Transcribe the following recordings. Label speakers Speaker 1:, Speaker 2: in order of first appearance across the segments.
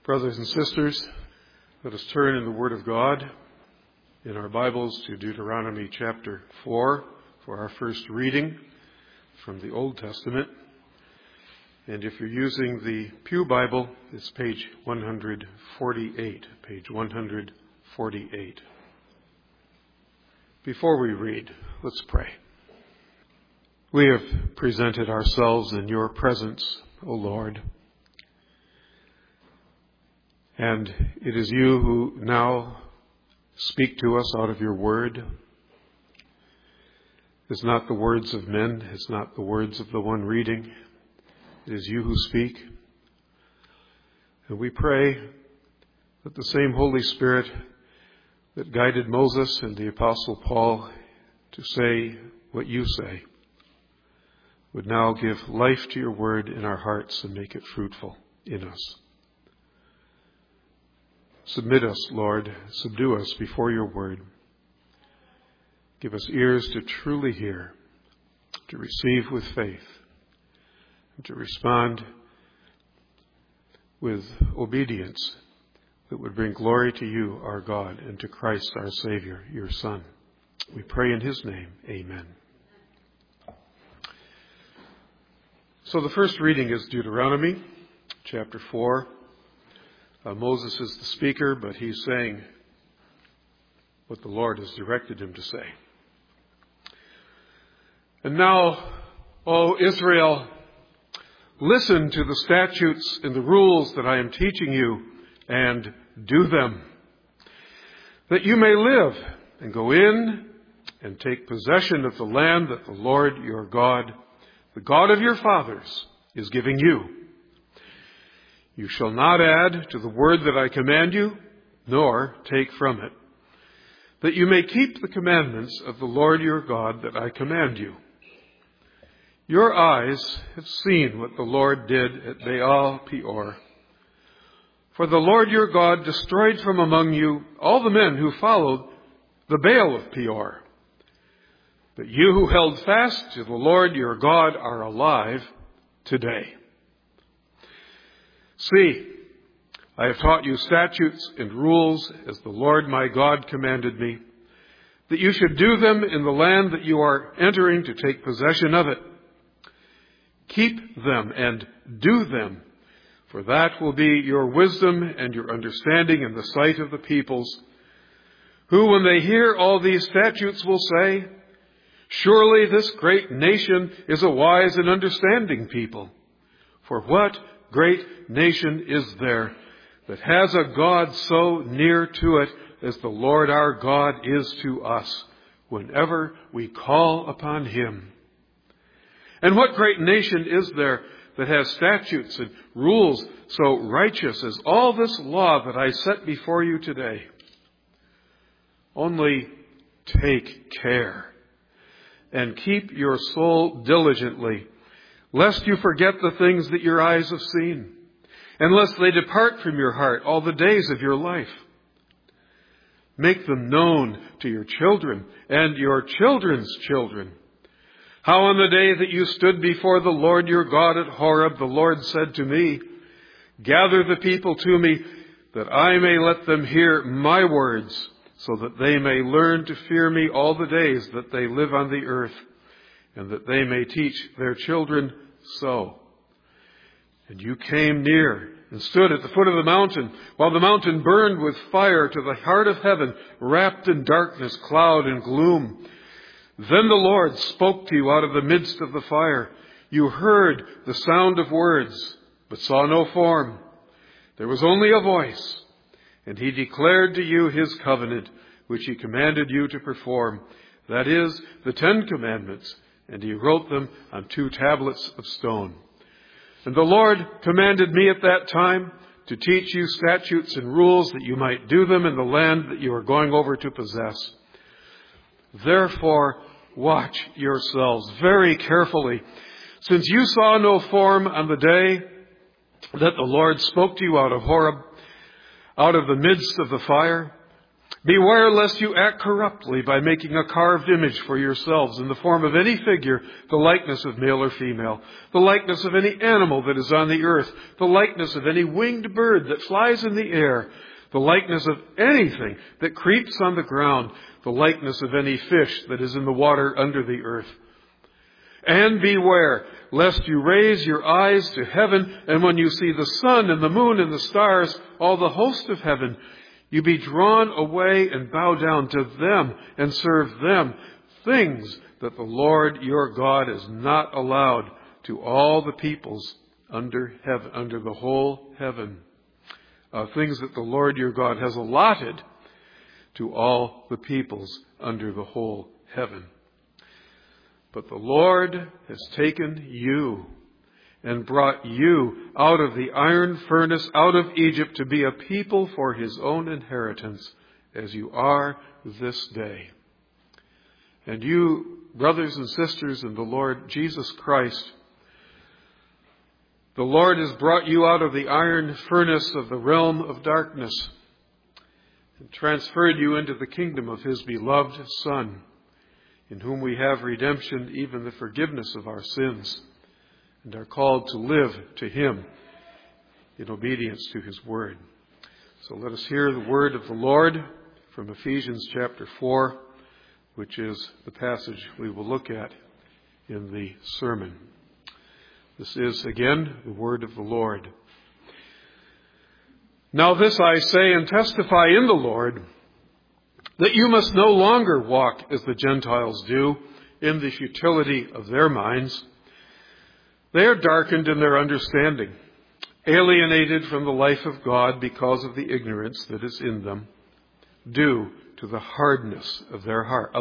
Speaker 1: Brothers and sisters, let us turn in the Word of God in our Bibles to Deuteronomy chapter 4 for our first reading from the Old Testament. And if you're using the Pew Bible, it's page 148. Page 148. Before we read, let's pray. We have presented ourselves in your presence, O Lord. And it is you who now speak to us out of your word. It's not the words of men. It's not the words of the one reading. It is you who speak. And we pray that the same Holy Spirit that guided Moses and the Apostle Paul to say what you say would now give life to your word in our hearts and make it fruitful in us. Submit us, Lord. Subdue us before your word. Give us ears to truly hear, to receive with faith, and to respond with obedience that would bring glory to you, our God, and to Christ, our Savior, your Son. We pray in his name. Amen. So the first reading is Deuteronomy chapter 4. Moses is the speaker, but he's saying what the Lord has directed him to say. And now, O Israel, listen to the statutes and the rules that I am teaching you, and do them, that you may live and go in and take possession of the land that the Lord your God, the God of your fathers, is giving you. You shall not add to the word that I command you, nor take from it, that you may keep the commandments of the Lord your God that I command you. Your eyes have seen what the Lord did at Baal Peor. For the Lord your God destroyed from among you all the men who followed the Baal of Peor. But you who held fast to the Lord your God are alive today. See, I have taught you statutes and rules as the Lord my God commanded me, that you should do them in the land that you are entering to take possession of it. Keep them and do them, for that will be your wisdom and your understanding in the sight of the peoples, who, when they hear all these statutes, will say, surely this great nation is a wise and understanding people. For what great nation is there that has a God so near to it as the Lord our God is to us whenever we call upon him? And what great nation is there that has statutes and rules so righteous as all this law that I set before you today? Only take care and keep your soul diligently, lest you forget the things that your eyes have seen, and lest they depart from your heart all the days of your life. Make them known to your children and your children's children. How on the day that you stood before the Lord your God at Horeb, the Lord said to me, gather the people to me, that I may let them hear my words, so that they may learn to fear me all the days that they live on the earth, and that they may teach their children so. And you came near and stood at the foot of the mountain, while the mountain burned with fire to the heart of heaven, wrapped in darkness, cloud, and gloom. Then the Lord spoke to you out of the midst of the fire. You heard the sound of words, but saw no form. There was only a voice, and he declared to you his covenant, which he commanded you to perform, that is, the 10 Commandments, and he wrote them on 2 tablets of stone. And the Lord commanded me at that time to teach you statutes and rules that you might do them in the land that you are going over to possess. Therefore, watch yourselves very carefully, since you saw no form on the day that the Lord spoke to you out of Horeb, out of the midst of the fire. Beware lest you act corruptly by making a carved image for yourselves in the form of any figure, the likeness of male or female, the likeness of any animal that is on the earth, the likeness of any winged bird that flies in the air, the likeness of anything that creeps on the ground, the likeness of any fish that is in the water under the earth. And beware lest you raise your eyes to heaven, and when you see the sun and the moon and the stars, all the host of heaven, you be drawn away and bow down to them and serve them, things that the Lord your God has not allowed to all the peoples under heaven, under the whole heaven. Things that the Lord your God has allotted to all the peoples under the whole heaven. But the Lord has taken you and brought you out of the iron furnace, out of Egypt, to be a people for his own inheritance, as you are this day. And you, brothers and sisters in the Lord Jesus Christ, the Lord has brought you out of the iron furnace of the realm of darkness and transferred you into the kingdom of his beloved Son, in whom we have redemption, even the forgiveness of our sins, and are called to live to him in obedience to his word. So let us hear the word of the Lord from Ephesians chapter 4, which is the passage we will look at in the sermon. This is, again, the word of the Lord. Now this I say and testify in the Lord, that you must no longer walk as the Gentiles do, in the futility of their minds. They are darkened in their understanding, alienated from the life of God because of the ignorance that is in them, due to the hardness of their heart,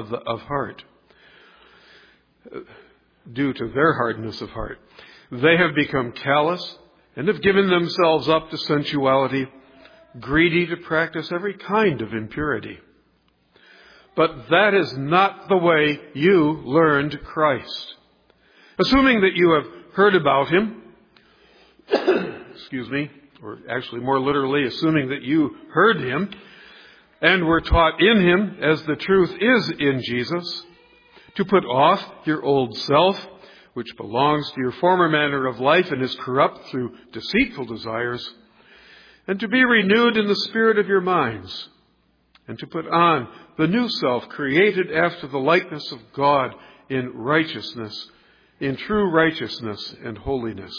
Speaker 1: due to their hardness of heart. They have become callous and have given themselves up to sensuality, greedy to practice every kind of impurity. But that is not the way you learned Christ. Assuming that you have heard about him, or actually more literally, assuming that you heard him and were taught in him, as the truth is in Jesus, to put off your old self, which belongs to your former manner of life and is corrupt through deceitful desires, and to be renewed in the spirit of your minds, and to put on the new self, created after the likeness of God in righteousness, in true righteousness and holiness.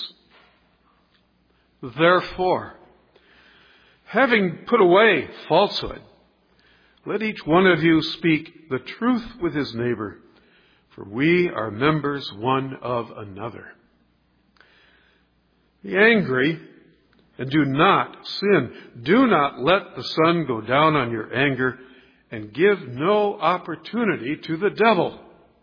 Speaker 1: Therefore, having put away falsehood, let each one of you speak the truth with his neighbor, for we are members one of another. Be angry and do not sin. Do not let the sun go down on your anger, and give no opportunity to the devil.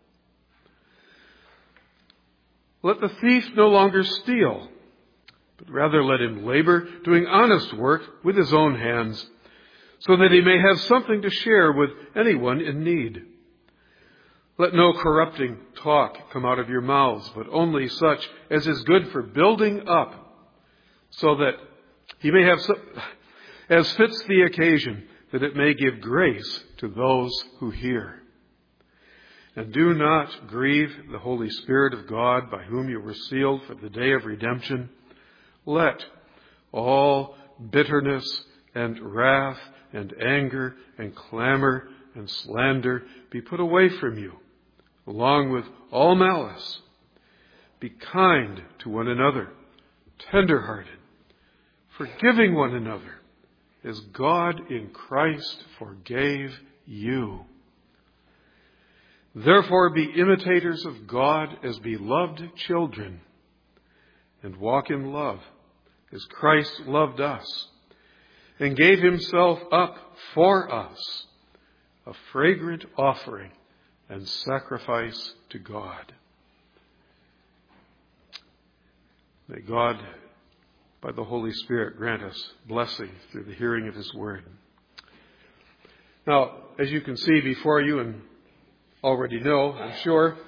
Speaker 1: Let the thief no longer steal, but rather let him labor, doing honest work with his own hands, so that he may have something to share with anyone in need. Let no corrupting talk come out of your mouths, but only such as is good for building up, so that he may have as fits the occasion, that it may give grace to those who hear. And do not grieve the Holy Spirit of God, by whom you were sealed for the day of redemption. Let all bitterness and wrath and anger and clamor and slander be put away from you, along with all malice. Be kind to one another, tender-hearted, forgiving one another, as God in Christ forgave you. Therefore be imitators of God as beloved children, and walk in love, as Christ loved us, and gave himself up for us, a fragrant offering and sacrifice to God. May God, by the Holy Spirit, grant us blessing through the hearing of his word. Now, as you can see before you and already know, I'm sure,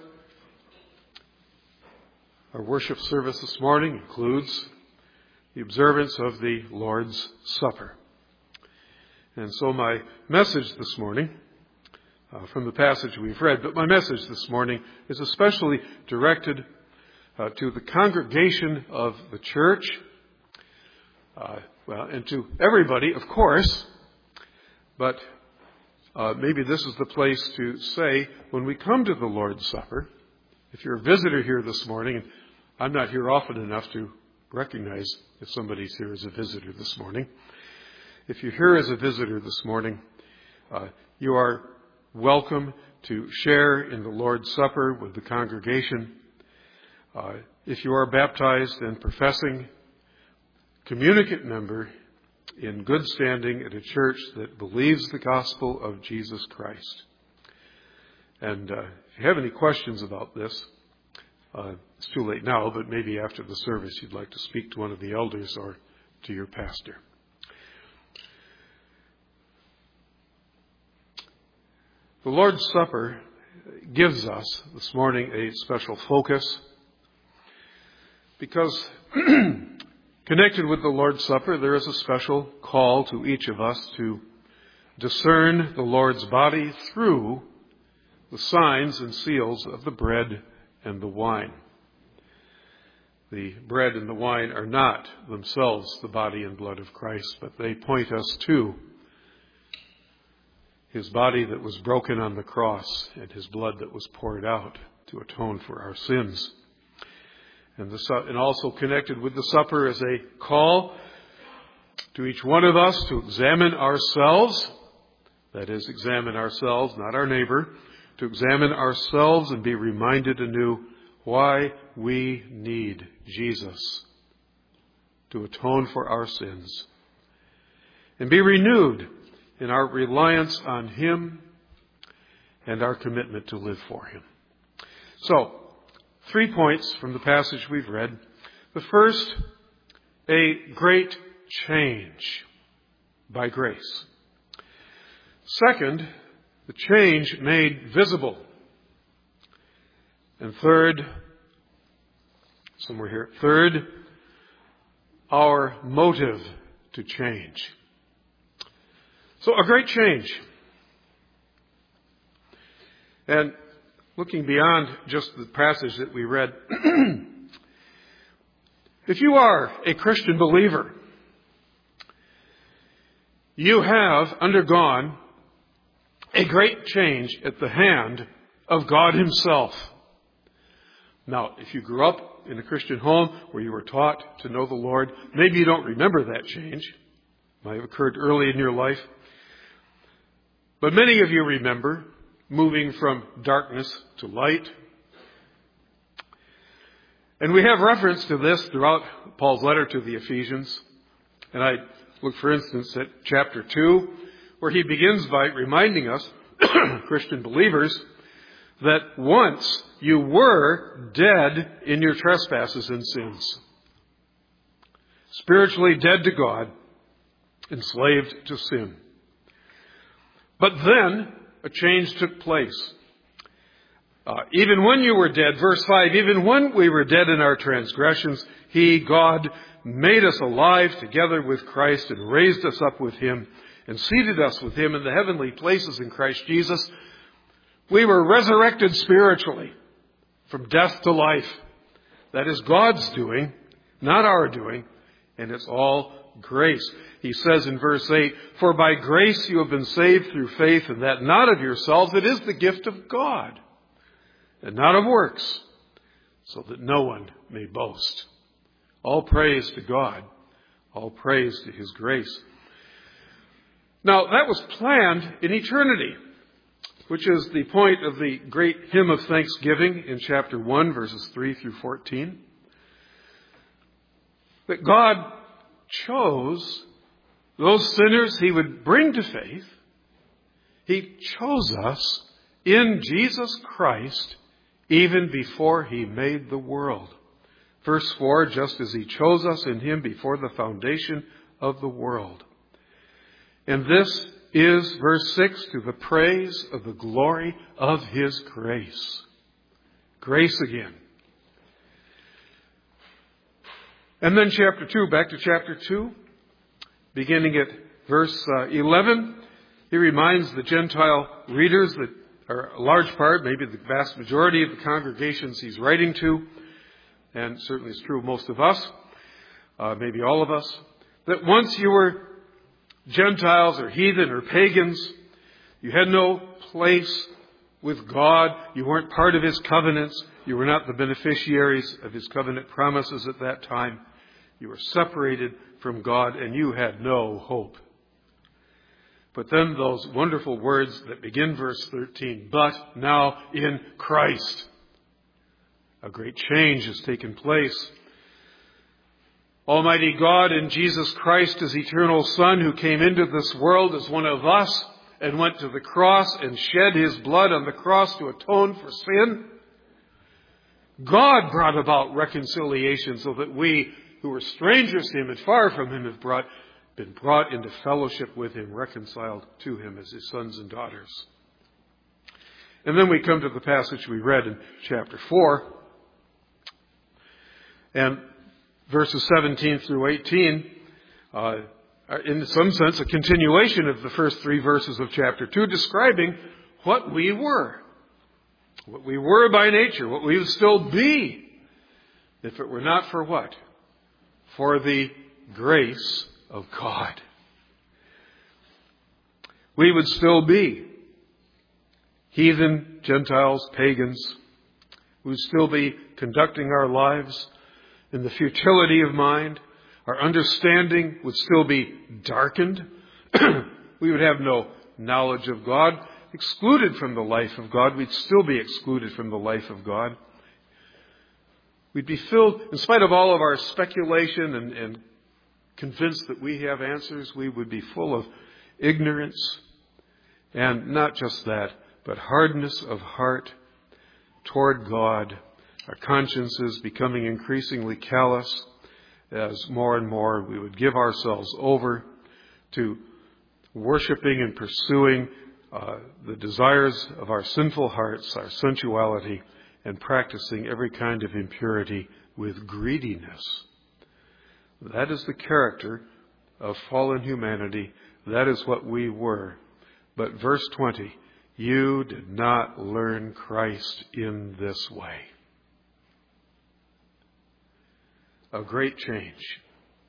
Speaker 1: our worship service this morning includes the observance of the Lord's Supper. And so my message this morning, from the passage we've read, but my message this morning is especially directed to the congregation of the church, and to everybody, of course, but maybe this is the place to say, when we come to the Lord's Supper, if you're a visitor here this morning, and I'm not here often enough to recognize if somebody's here as a visitor this morning. If you're here as a visitor this morning, you are welcome to share in the Lord's Supper with the congregation. If you are baptized and professing communicant member in good standing at a church that believes the gospel of Jesus Christ. And if you have any questions about this, it's too late now, but maybe after the service you'd like to speak to one of the elders or to your pastor. The Lord's Supper gives us this morning a special focus because connected with the Lord's Supper, there is a special call to each of us to discern the Lord's body through the signs and seals of the bread and the wine. The bread and the wine are not themselves the body and blood of Christ, but they point us to His body that was broken on the cross and His blood that was poured out to atone for our sins. And also connected with the supper is a call to each one of us to examine ourselves, that is, examine ourselves, not our neighbor, to examine ourselves and be reminded anew why we need Jesus to atone for our sins, and be renewed in our reliance on Him and our commitment to live for Him. So, 3 points from the passage we've read. The first, a great change by grace. Second, the change made visible. And third, somewhere here, third, our motive to change. So a great change. And looking beyond just the passage that we read, if you are a Christian believer, you have undergone a great change at the hand of God Himself. Now, if you grew up in a Christian home where you were taught to know the Lord, maybe you don't remember that change. It might have occurred early in your life. But many of you remember moving from darkness to light. And we have reference to this throughout Paul's letter to the Ephesians. And I look, for instance, at chapter 2, where he begins by reminding us, Christian believers, that once you were dead in your trespasses and sins, spiritually dead to God, enslaved to sin. But then a change took place. Even when you were dead, verse 5, even when we were dead in our transgressions, He, God, made us alive together with Christ and raised us up with Him and seated us with Him in the heavenly places in Christ Jesus. We were resurrected spiritually from death to life. That is God's doing, not our doing, and it's all grace. He says in verse 8, for by grace you have been saved through faith, and that not of yourselves, it is the gift of God, and not of works, so that no one may boast. All praise to God, all praise to His grace. Now, that was planned in eternity, which is the point of the great hymn of thanksgiving in chapter 1, verses 3 through 14. That God chose those sinners He would bring to faith. He chose us in Jesus Christ even before He made the world. Verse 4, just as He chose us in Him before the foundation of the world. And this is, verse 6, to the praise of the glory of His grace. Grace again. And then chapter 2, back to chapter 2, beginning at verse 11, he reminds the Gentile readers that are a large part, maybe the vast majority of the congregations he's writing to, and certainly it's true of most of us, maybe all of us, that once you were Gentiles or heathen or pagans, you had no place with God. You weren't part of His covenants. You were not the beneficiaries of His covenant promises at that time. You were separated from God and you had no hope. But then those wonderful words that begin verse 13, but now in Christ. A great change has taken place. Almighty God in Jesus Christ, His eternal Son, who came into this world as one of us and went to the cross and shed His blood on the cross to atone for sin. God brought about reconciliation so that we who were strangers to Him and far from Him have been brought into fellowship with Him, reconciled to Him as His sons and daughters. And then we come to the passage we read in chapter 4. And verses 17 through 18 are in some sense a continuation of the first 3 verses of chapter 2, describing what we were. What we were by nature, what we would still be, if it were not for what? For the grace of God. We would still be heathen, Gentiles, pagans. We would still be conducting our lives in the futility of mind. Our understanding would still be darkened. We would have no knowledge of God. Excluded from the life of God. We'd still be excluded from the life of God. We'd be filled, in spite of all of our speculation and convinced that we have answers, we would be full of ignorance. And not just that, but hardness of heart toward God. Our consciences becoming increasingly callous as more and more we would give ourselves over to worshiping and pursuing the desires of our sinful hearts, our sensuality, and practicing every kind of impurity with greediness. That is the character of fallen humanity. That is what we were. But verse 20, you did not learn Christ in this way. A great change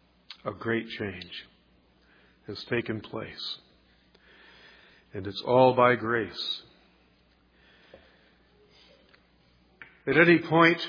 Speaker 1: has taken place. And it's all by grace. At any point,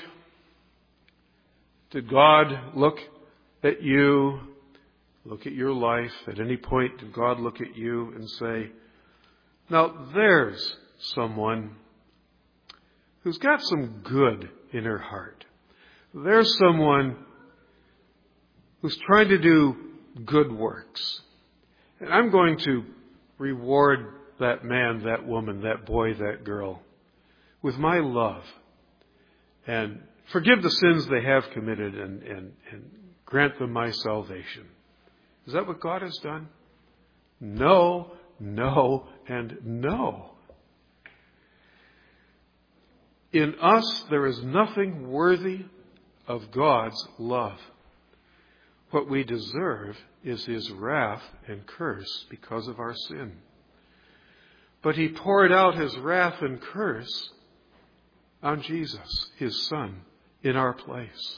Speaker 1: did God look at you, look at your life? At any point, did God look at you and say, now there's someone who's got some good in her heart. There's someone who's trying to do good works. And I'm going to reward that man, that woman, that boy, that girl with my love and forgive the sins they have committed and grant them my salvation. Is that what God has done? No, no, and no. In us, there is nothing worthy of God's love. What we deserve is His wrath and curse because of our sin. But He poured out His wrath and curse on Jesus, His Son, in our place.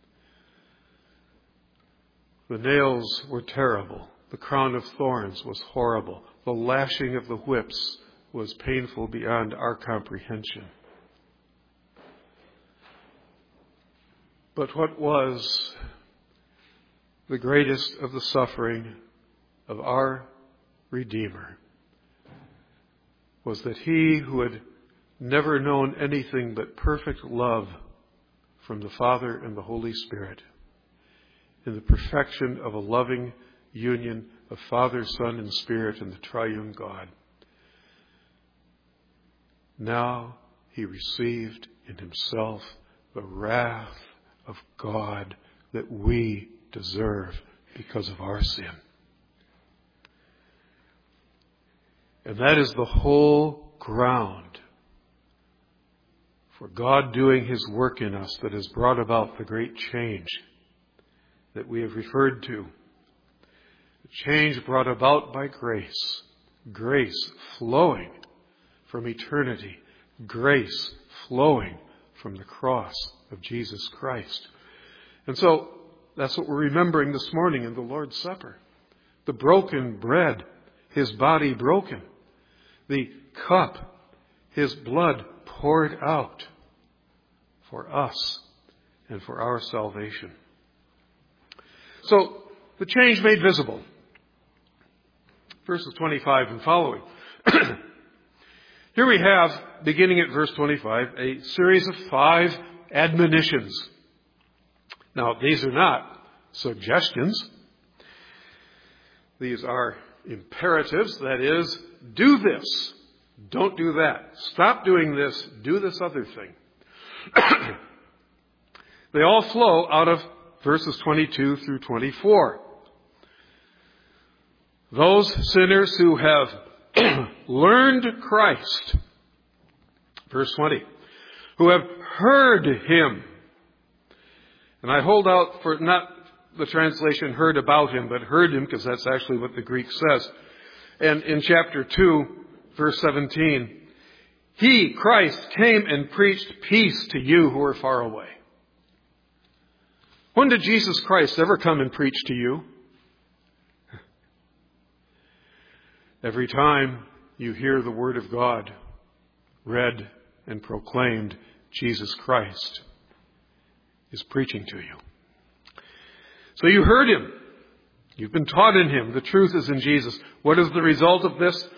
Speaker 1: The nails were terrible. The crown of thorns was horrible. The lashing of the whips was painful beyond our comprehension. But what was the greatest of the suffering of our Redeemer was that He who had never known anything but perfect love from the Father and the Holy Spirit, in the perfection of a loving union of Father, Son, and Spirit in the triune God, now He received in Himself the wrath of God that we deserve because of our sin. And that is the whole ground for God doing His work in us that has brought about the great change that we have referred to. The change brought about by grace. Grace flowing from eternity. Grace flowing from the cross of Jesus Christ. And so that's what we're remembering this morning in the Lord's Supper. The broken bread, His body broken. The cup, His blood poured out for us and for our salvation. So, the change made visible. Verses 25 and following. Here we have, beginning at verse 25, a series of 5 admonitions. Now, these are not suggestions. These are imperatives. That is, do this. Don't do that. Stop doing this. Do this other thing. They all flow out of verses 22 through 24. Those sinners who have learned Christ, verse 20, who have heard Him. And I hold out for not the translation heard about Him, but heard Him, because that's actually what the Greek says. And in chapter 2, verse 17, He, Christ, came and preached peace to you who are far away. When did Jesus Christ ever come and preach to you? Every time you hear the Word of God read and proclaimed, Jesus Christ is preaching to you. So you heard Him. You've been taught in Him. The truth is in Jesus. What is the result of this?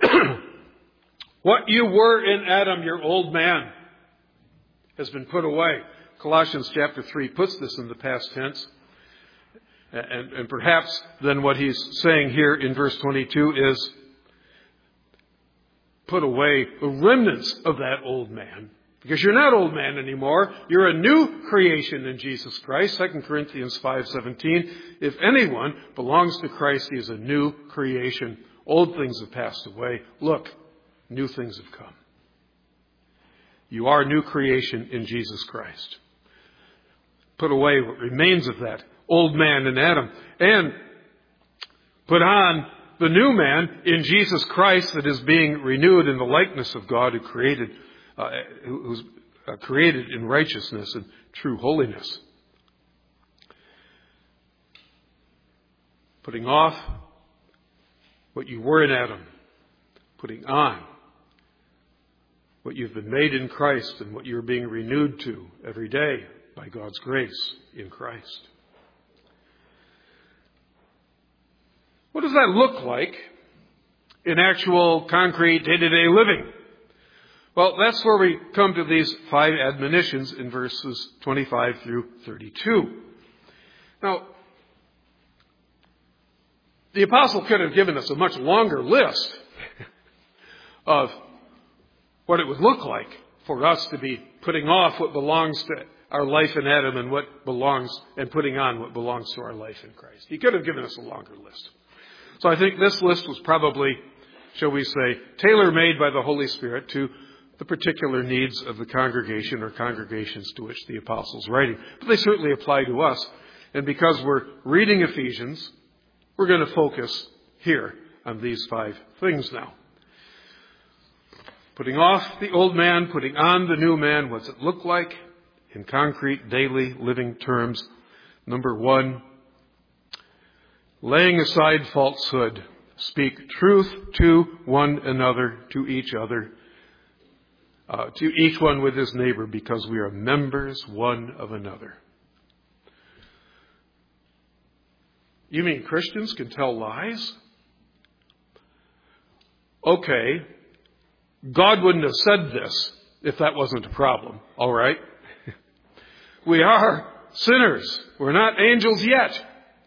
Speaker 1: What you were in Adam, your old man, has been put away. Colossians chapter 3 puts this in the past tense. And perhaps then what he's saying here in verse 22 is put away the remnants of that old man. Because you're not old man anymore. You're a new creation in Jesus Christ. 2 Corinthians 5:17. If anyone belongs to Christ, he is a new creation. Old things have passed away. Look, new things have come. You are a new creation in Jesus Christ. Put away what remains of that old man in Adam, and put on the new man in Jesus Christ that is being renewed in the likeness of God who's created in righteousness and true holiness. Putting off what you were in Adam, putting on what you've been made in Christ and what you're being renewed to every day by God's grace in Christ. What does that look like in actual, concrete, day-to-day living? Well, that's where we come to these 5 admonitions in verses 25 through 32. Now, the apostle could have given us a much longer list of what it would look like for us to be putting off what belongs to our life in Adam and what belongs, and putting on what belongs to our life in Christ. He could have given us a longer list. So I think this list was probably, shall we say, tailor-made by the Holy Spirit to the particular needs of the congregation or congregations to which the apostle's writing. But they certainly apply to us. And because we're reading Ephesians, we're going to focus here on these 5 things now. Putting off the old man, putting on the new man. What's it look like in concrete, daily, living terms? Number 1, laying aside falsehood. Speak truth to one another, to each other, to each one with his neighbor, because we are members one of another. You mean Christians can tell lies? Okay. God wouldn't have said this if that wasn't a problem. All right. We are sinners. We're not angels yet.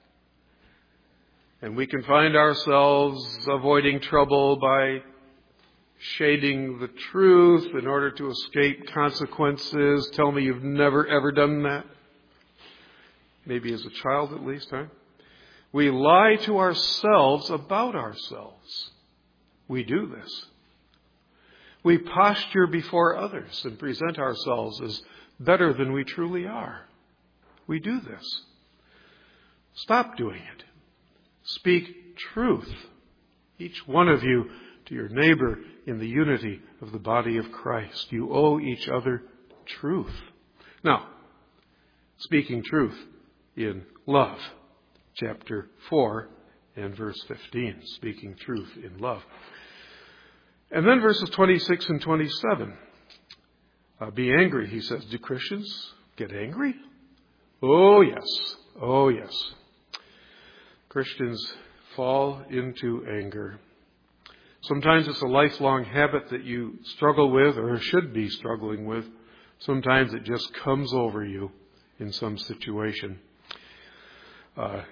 Speaker 1: And we can find ourselves avoiding trouble by shading the truth in order to escape consequences. Tell me you've never, ever done that. Maybe as a child at least, huh? We lie to ourselves about ourselves. We do this. We posture before others and present ourselves as better than we truly are. We do this. Stop doing it. Speak truth, each one of you, to your neighbor in the unity of the body of Christ. You owe each other truth. Now, speaking truth in love. Chapter 4 and verse 15. Speaking truth in love. And then verses 26 and 27. Be angry, he says. Do Christians get angry? Oh, yes. Oh, yes. Christians fall into anger. Sometimes it's a lifelong habit that you struggle with or should be struggling with. Sometimes it just comes over you in some situation. But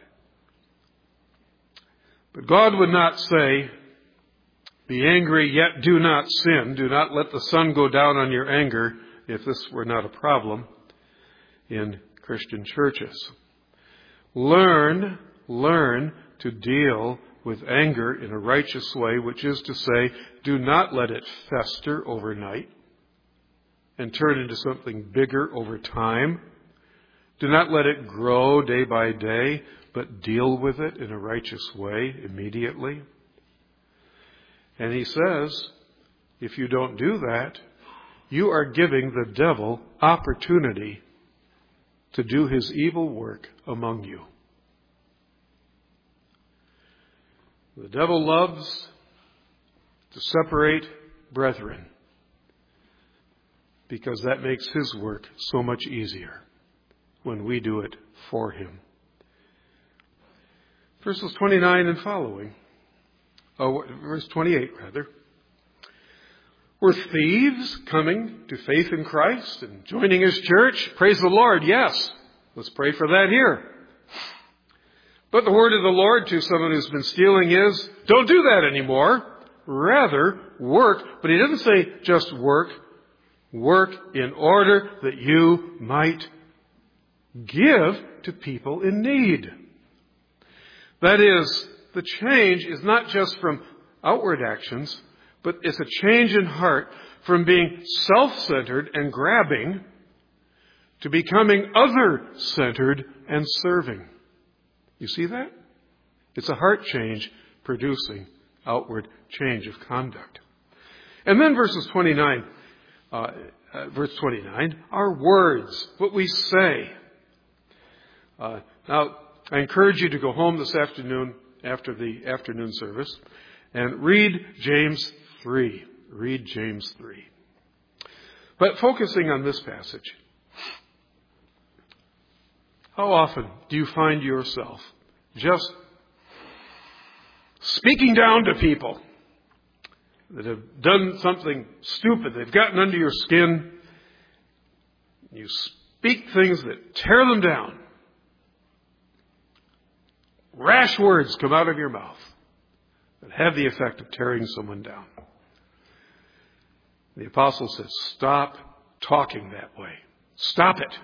Speaker 1: God would not say, be angry, yet do not sin. Do not let the sun go down on your anger, if this were not a problem in Christian churches. Learn to deal with anger in a righteous way, which is to say, do not let it fester overnight and turn into something bigger over time. Do not let it grow day by day, but deal with it in a righteous way immediately. And he says, if you don't do that, you are giving the devil opportunity to do his evil work among you. The devil loves to separate brethren because that makes his work so much easier when we do it for him. Verses 29 and following. Verse 28, rather. Were thieves coming to faith in Christ and joining his church? Praise the Lord, yes. Let's pray for that here. But the word of the Lord to someone who's been stealing is, don't do that anymore. Rather, work. But he doesn't say just work. Work in order that you might give to people in need. That is, the change is not just from outward actions, but it's a change in heart from being self-centered and grabbing to becoming other-centered and serving. You see that? It's a heart change producing outward change of conduct. And then verse 29, our words, what we say. Now, I encourage you to go home this afternoon after the afternoon service and read James 3. Read James 3. But focusing on this passage, how often do you find yourself just speaking down to people that have done something stupid? They've gotten under your skin. You speak things that tear them down. Rash words come out of your mouth that have the effect of tearing someone down. The apostle says, stop talking that way. Stop it.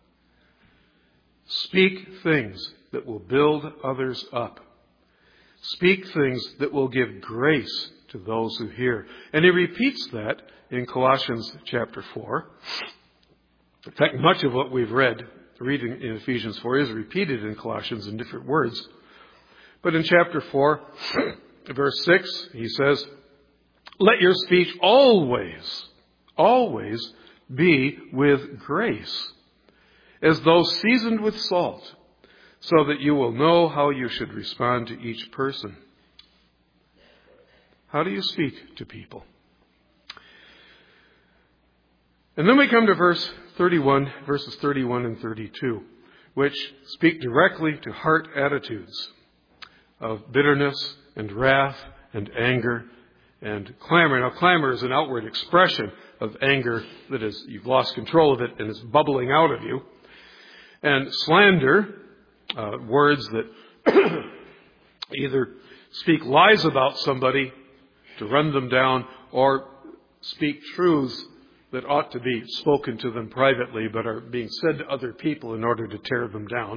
Speaker 1: Speak things that will build others up. Speak things that will give grace to those who hear. And he repeats that in Colossians chapter 4. In fact, much of what we've reading in Ephesians 4 is repeated in Colossians in different words. But in chapter 4, verse 6, he says, let your speech always be with grace, as though seasoned with salt, so that you will know how you should respond to each person. How do you speak to people? And then we come to verses 31 and 32, which speak directly to heart attitudes of bitterness and wrath and anger and clamor. Now, clamor is an outward expression of anger that is, you've lost control of it and it's bubbling out of you. And slander, words that either speak lies about somebody to run them down or speak truths that ought to be spoken to them privately but are being said to other people in order to tear them down.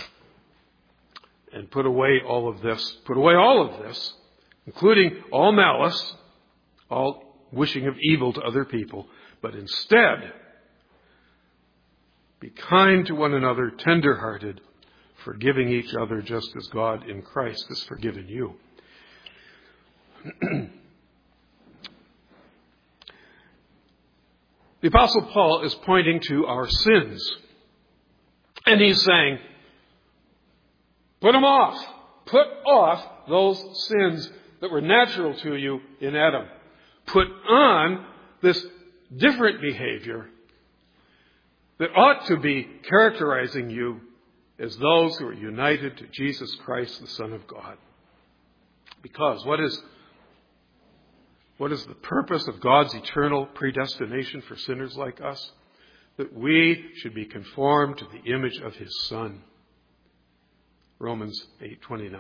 Speaker 1: And put away all of this, including all malice, all wishing of evil to other people, but instead be kind to one another, tender-hearted, forgiving each other just as God in Christ has forgiven you. The Apostle Paul is pointing to our sins. And he's saying, put them off. Put off those sins that were natural to you in Adam. Put on this different behavior that ought to be characterizing you as those who are united to Jesus Christ, the Son of God. Because what is the purpose of God's eternal predestination for sinners like us? That we should be conformed to the image of His Son. Romans 8:29.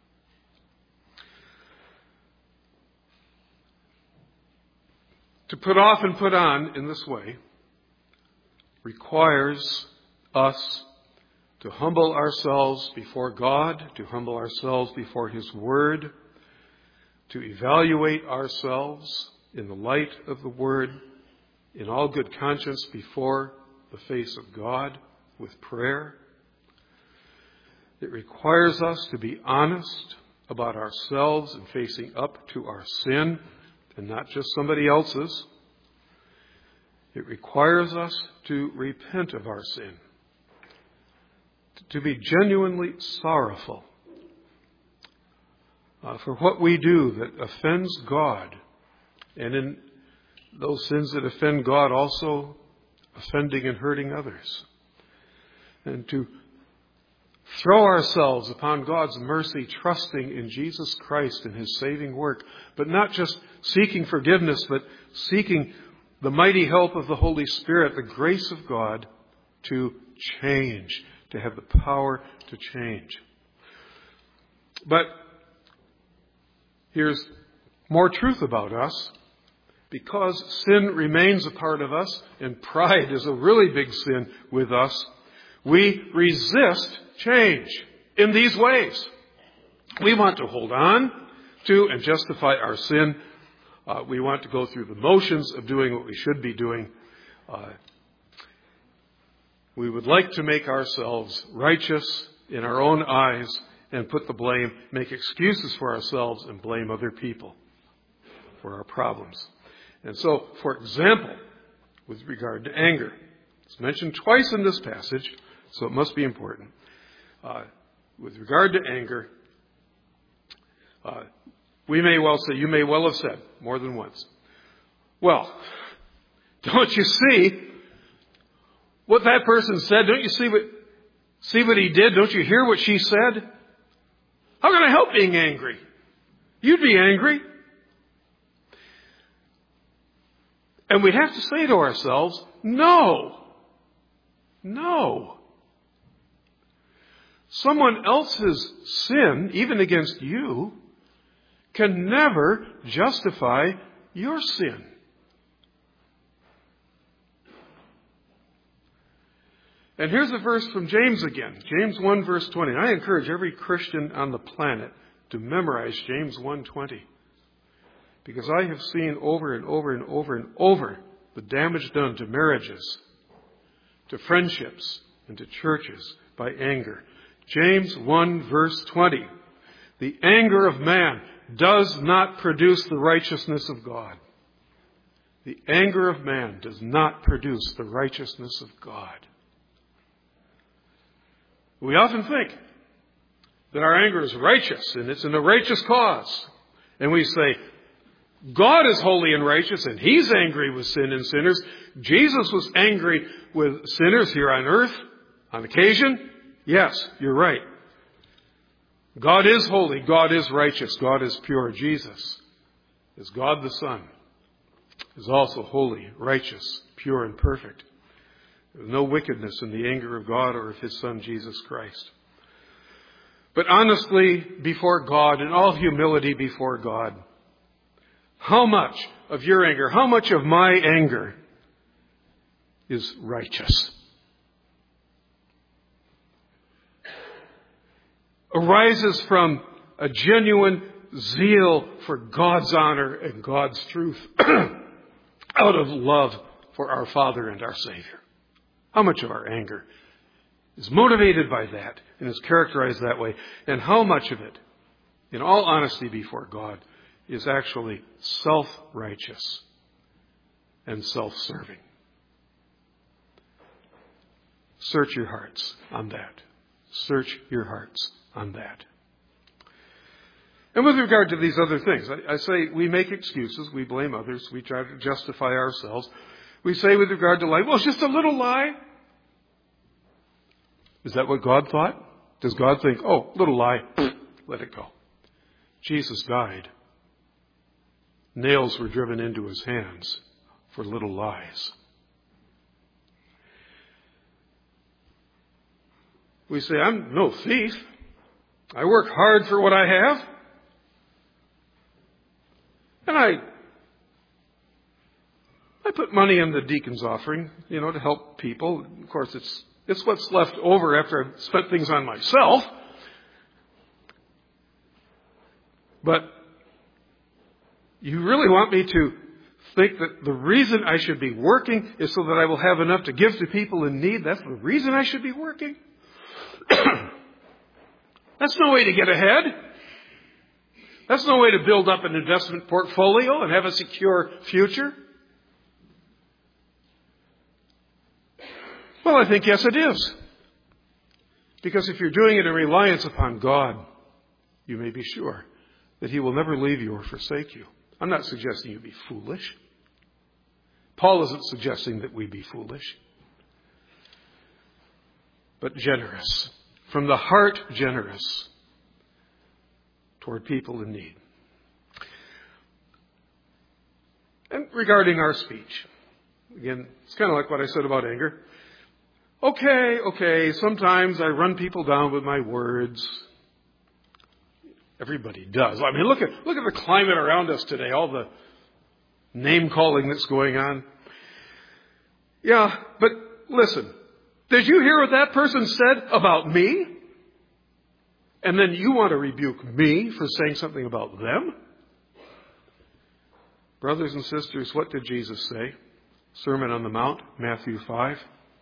Speaker 1: To put off and put on in this way requires us to humble ourselves before God, to humble ourselves before His Word, to evaluate ourselves in the light of the Word, in all good conscience before the face of God with prayer. It requires us to be honest about ourselves and facing up to our sin, and not just somebody else's. It requires us to repent of our sin, to be genuinely sorrowful for what we do that offends God, and in those sins that offend God also offending and hurting others. And to throw ourselves upon God's mercy, trusting in Jesus Christ and His saving work, but not just seeking forgiveness, but seeking the mighty help of the Holy Spirit, the grace of God to change, to have the power to change. But here's more truth about us. Because sin remains a part of us, and pride is a really big sin with us, we resist change in these ways. We want to hold on to and justify our sin. We want to go through the motions of doing what we should be doing. We would like to make ourselves righteous in our own eyes and put the blame, make excuses for ourselves and blame other people for our problems. And so, for example, with regard to anger, it's mentioned twice in this passage, so it must be important. With regard to anger, we may well say, you may well have said more than once, well, don't you see what that person said? Don't you see what he did? Don't you hear what she said? How can I help being angry? You'd be angry. And we have to say to ourselves, no. Someone else's sin, even against you, can never justify your sin. And here's a verse from James again. James 1 verse 20. And I encourage every Christian on the planet to memorize James 1:20. Because I have seen over and over and over and over the damage done to marriages, to friendships, and to churches by anger. James 1 verse 20. The anger of man does not produce the righteousness of God. The anger of man does not produce the righteousness of God. We often think that our anger is righteous and it's in a righteous cause. And we say, God is holy and righteous and He's angry with sin and sinners. Jesus was angry with sinners here on earth on occasion. Yes, you're right. God is holy. God is righteous. God is pure. Jesus is God the Son, is also holy, righteous, pure, and perfect. There's no wickedness in the anger of God or of His Son, Jesus Christ. But honestly, before God, in all humility before God, how much of your anger, how much of my anger is righteous? Arises from a genuine zeal for God's honor and God's truth out of love for our Father and our Savior. How much of our anger is motivated by that and is characterized that way. And how much of it, in all honesty before God, is actually self-righteous and self-serving. Search your hearts on that. Search your hearts on that. And with regard to these other things, I say we make excuses, we blame others, we try to justify ourselves. We say with regard to lying, well, it's just a little lie. Is that what God thought? Does God think, oh, little lie, let it go? Jesus died. Nails were driven into his hands for little lies. We say, I'm no thief. I work hard for what I have. And I put money in the deacon's offering, to help people. Of course, it's what's left over after I've spent things on myself. But you really want me to think that the reason I should be working is so that I will have enough to give to people in need? That's the reason I should be working? That's no way to get ahead. That's no way to build up an investment portfolio and have a secure future. Well, I think, yes, it is. Because if you're doing it in reliance upon God, you may be sure that He will never leave you or forsake you. I'm not suggesting you be foolish. Paul isn't suggesting that we be foolish. But generous. From the heart, generous toward people in need. And regarding our speech, again, it's kind of like what I said about anger. Okay, sometimes I run people down with my words. Everybody does. I mean, look at the climate around us today, all the name-calling that's going on. Yeah, but listen, did you hear what that person said about me? And then you want to rebuke me for saying something about them? Brothers and sisters, what did Jesus say? Sermon on the Mount, Matthew 5.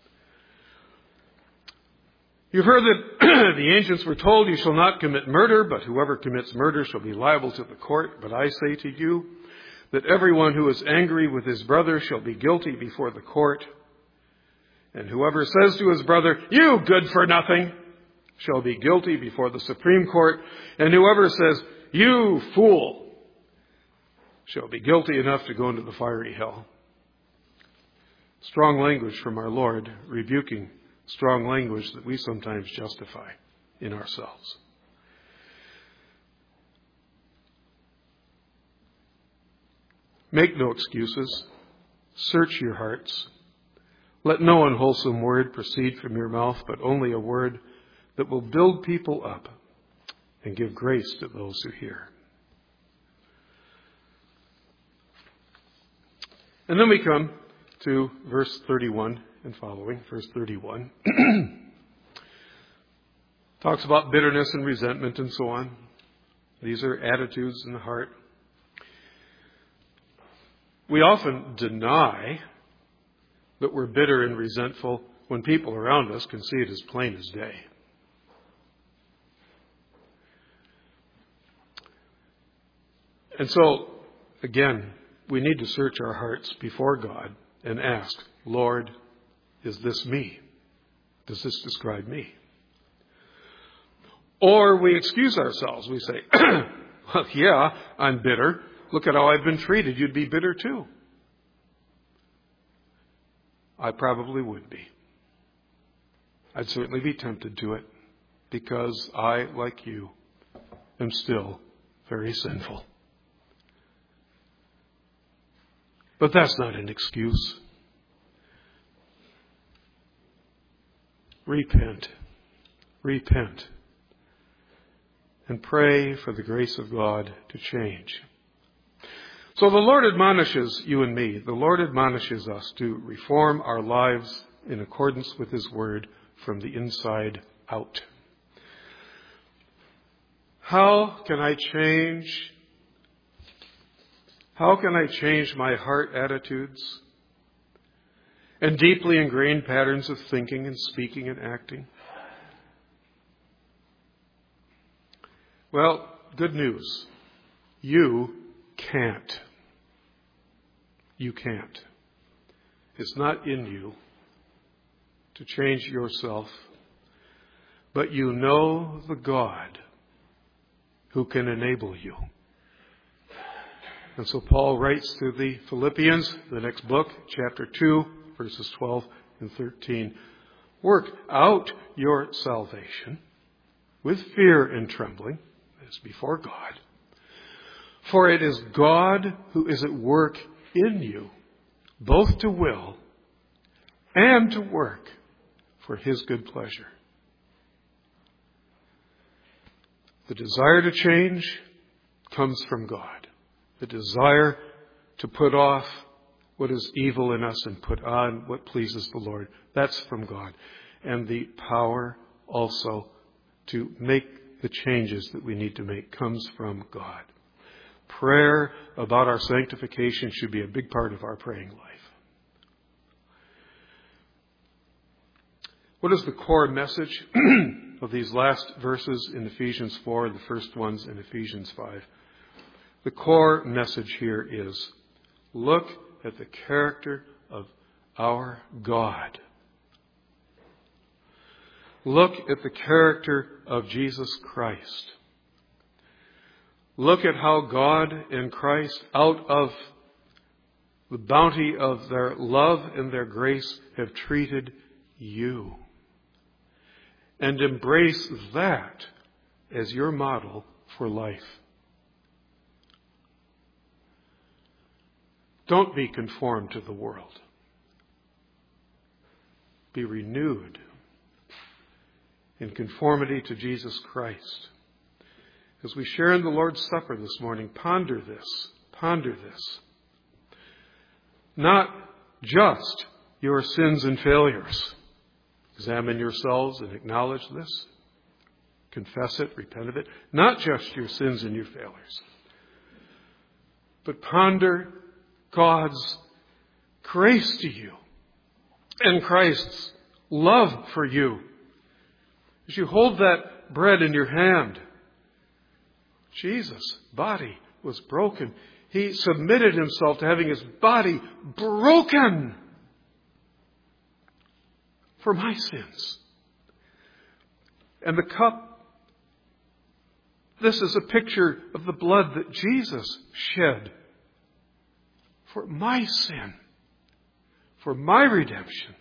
Speaker 1: You've heard that the ancients were told, you shall not commit murder, but whoever commits murder shall be liable to the court. But I say to you that everyone who is angry with his brother shall be guilty before the court. And whoever says to his brother, you good for nothing, shall be guilty before the Supreme Court. And whoever says, you fool, shall be guilty enough to go into the fiery hell. Strong language from our Lord, rebuking strong language that we sometimes justify in ourselves. Make no excuses. Search your hearts. Let no unwholesome word proceed from your mouth, but only a word that will build people up and give grace to those who hear. And then we come to verse 31 and following. Verse 31 talks about bitterness and resentment and so on. These are attitudes in the heart. We often deny that we're bitter and resentful when people around us can see it as plain as day. And so, again, we need to search our hearts before God and ask, Lord, is this me? Does this describe me? Or we excuse ourselves. We say, well, yeah, I'm bitter. Look at how I've been treated. You'd be bitter too. I probably would be. I'd certainly be tempted to it because I, like you, am still very sinful. But that's not an excuse. Repent. Repent. And pray for the grace of God to change. So the Lord admonishes you and me. The Lord admonishes us to reform our lives in accordance with His Word from the inside out. How can I change? How can I change my heart attitudes and deeply ingrained patterns of thinking and speaking and acting? Well, good news. You can't. You can't. It's not in you to change yourself, but you know the God who can enable you. And so Paul writes to the Philippians, the next book, chapter 2, verses 12 and 13. Work out your salvation with fear and trembling, as before God. For it is God who is at work in you, both to will and to work for His good pleasure. The desire to change comes from God. The desire to put off what is evil in us and put on what pleases the Lord, that's from God. And the power also to make the changes that we need to make comes from God. Prayer about our sanctification should be a big part of our praying life. What is the core message of these last verses in Ephesians 4, the first ones in Ephesians 5? The core message here is, look at the character of our God. Look at the character of Jesus Christ. Look at how God and Christ, out of the bounty of their love and their grace, have treated you. And embrace that as your model for life. Don't be conformed to the world. Be renewed in conformity to Jesus Christ. As we share in the Lord's Supper this morning, ponder this. Ponder this. Not just your sins and failures. Examine yourselves and acknowledge this. Confess it, repent of it. Not just your sins and your failures. But ponder God's grace to you and Christ's love for you. As you hold that bread in your hand, Jesus' body was broken. He submitted himself to having his body broken for my sins. And the cup, this is a picture of the blood that Jesus shed for my sin, for my redemption.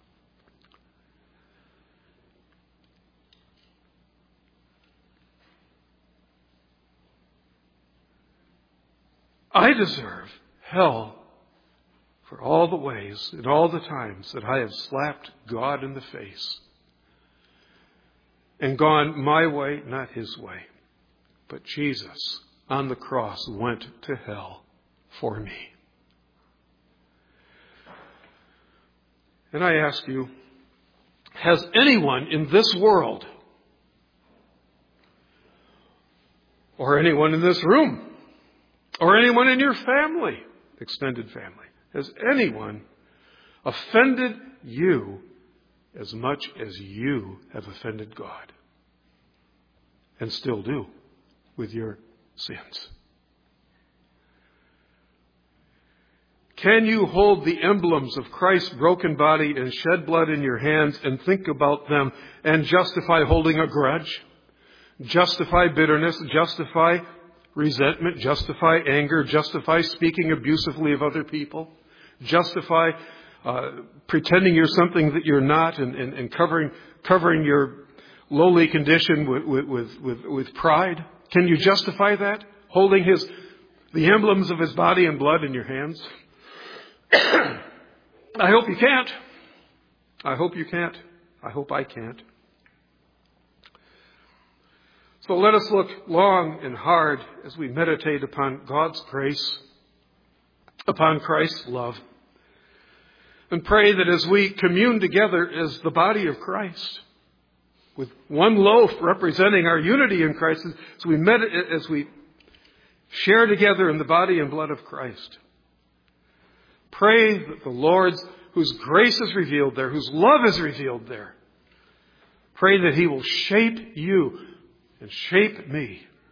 Speaker 1: I deserve hell for all the ways and all the times that I have slapped God in the face and gone my way, not his way. But Jesus on the cross went to hell for me. And I ask you, has anyone in this world or anyone in this room or anyone in your family, extended family, has anyone offended you as much as you have offended God and still do with your sins? Can you hold the emblems of Christ's broken body and shed blood in your hands and think about them and justify holding a grudge, justify bitterness, justify resentment, justify anger, justify speaking abusively of other people, justify pretending you're something that you're not and covering your lowly condition with pride? Can you justify that? Holding the emblems of his body and blood in your hands? I hope you can't. I hope you can't. I hope I can't. So let us look long and hard as we meditate upon God's grace, upon Christ's love, and pray that as we commune together as the body of Christ, with one loaf representing our unity in Christ, as we share together in the body and blood of Christ, pray that the Lord's, whose grace is revealed there, whose love is revealed there, pray that he will shape you and shape me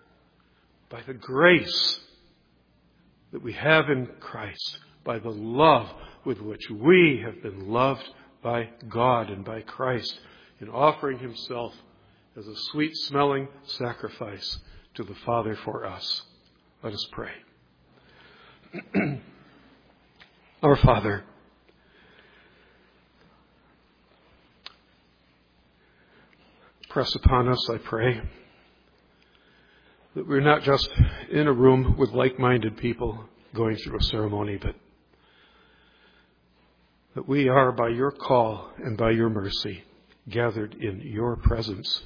Speaker 1: by the grace that we have in Christ, by the love with which we have been loved by God and by Christ in offering himself as a sweet-smelling sacrifice to the Father for us. Let us pray. Our Father, press upon us, I pray, that we're not just in a room with like-minded people going through a ceremony, but that we are, by your call and by your mercy, gathered in your presence.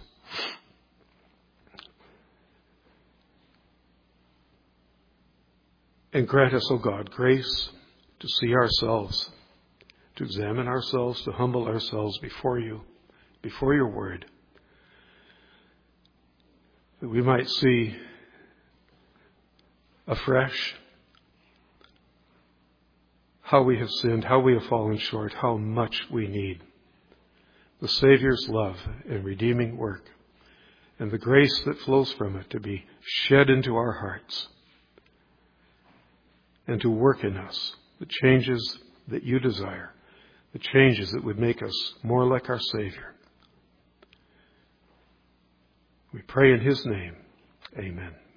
Speaker 1: And grant us, O God, grace to see ourselves, to examine ourselves, to humble ourselves before you, before your word, that we might see afresh how we have sinned, how we have fallen short, how much we need the Savior's love and redeeming work and the grace that flows from it to be shed into our hearts and to work in us the changes that you desire, the changes that would make us more like our Savior. We pray in his name. Amen.